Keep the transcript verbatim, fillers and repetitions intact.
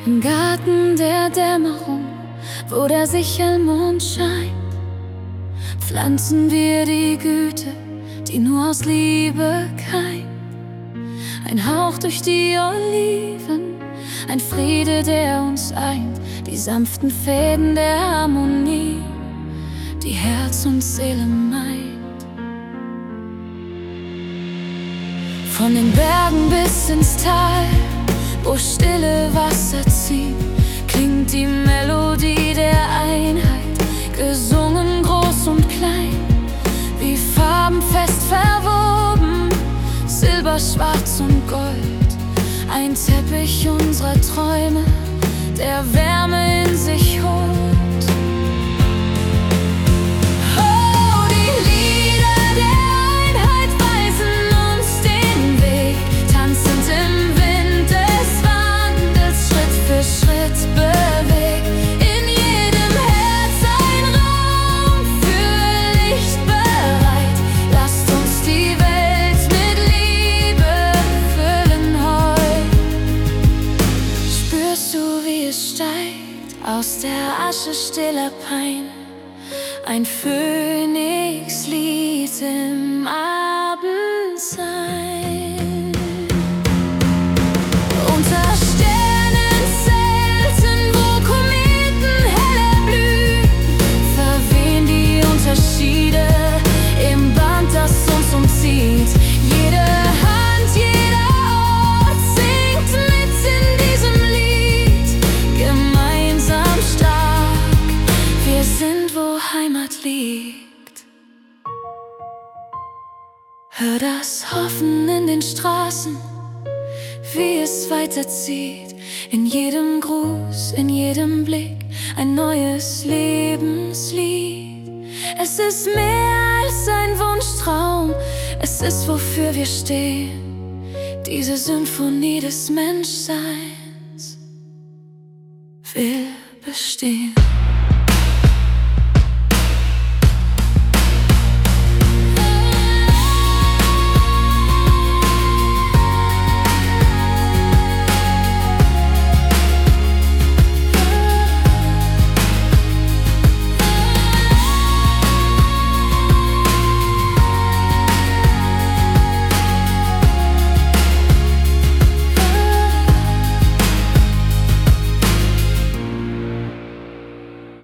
Im Garten der Dämmerung, wo der Sichelmond scheint, pflanzen wir die Güte, die nur aus Liebe keimt. Ein Hauch durch die Oliven, ein Friede, der uns eint, die sanften Fäden der Harmonie, die Herz und Seele meint. Von den Bergen bis ins Tal, wo stille Wasser ziehen, klingt die Melodie der Einheit, gesungen groß und klein, wie Farben fest verwoben, Silber, Schwarz und Gold, ein Teppich unserer Träume, der Wärme in sich holt. Aus der Asche stiller Pein, ein Phönixlied im Abendsein. Unter Sternenzelten, wo Kometen heller blühen, verwehen die Unterschiede im Band, das uns umzieht. Jede Hand, jeder Ort singt mit in diesem Lied. Gemeinsam wir sind, wo Heimat liegt. Hör das Hoffen in den Straßen, wie es weiterzieht. In jedem Gruß, in jedem Blick, ein neues Lebenslied. Es ist mehr als ein Wunschtraum, es ist, wofür wir stehen. Diese Symphonie des Menschseins will bestehen.